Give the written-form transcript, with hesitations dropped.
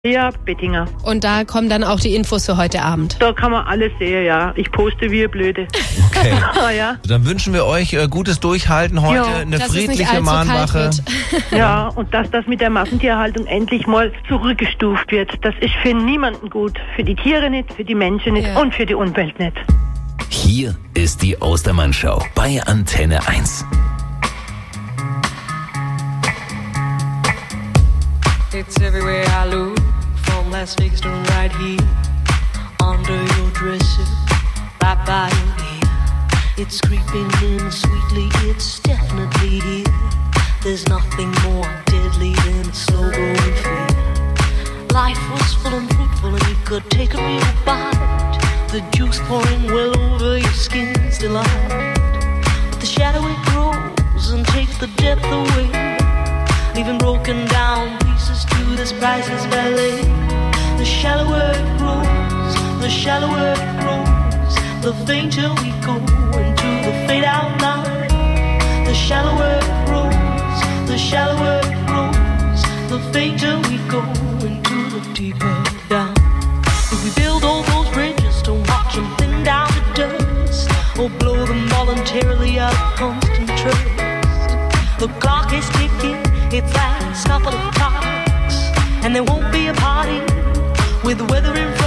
Ja, Bettinger. Und da kommen dann auch die Infos für heute Abend. Da kann man alles sehen, ja. Ich poste wie blöde. Okay. Ja. Dann wünschen wir euch gutes Durchhalten heute, eine dass friedliche es nicht allzu Mahnwache. kalt wird. Ja, und dass das mit der Massentierhaltung endlich mal zurückgestuft wird. Das ist für niemanden gut. Für die Tiere nicht, für die Menschen nicht und für die Umwelt nicht. Hier ist die Ostermann-Show bei Antenne 1. It's everywhere I look, from Las Vegas to right here, under your dresser, right by your ear. It's creeping in sweetly, it's definitely here. There's nothing more deadly than a slow growing fear. Life was full and fruitful and you could take a real bite. The juice pouring well over your skin's delight. But the shadow it grows and takes the depth away, leaving broken down pieces to this priceless ballet. The shallower it grows, the shallower it grows, the fainter we go into the fade out line. The shallower it grows, the shallower it grows, the fainter we go into the deeper down. If we build all those bridges to watch them thin down to dust, or blow them voluntarily out of constant trust, the clock is ticking, its last couple of clocks, and there won't be a party with the weather in front.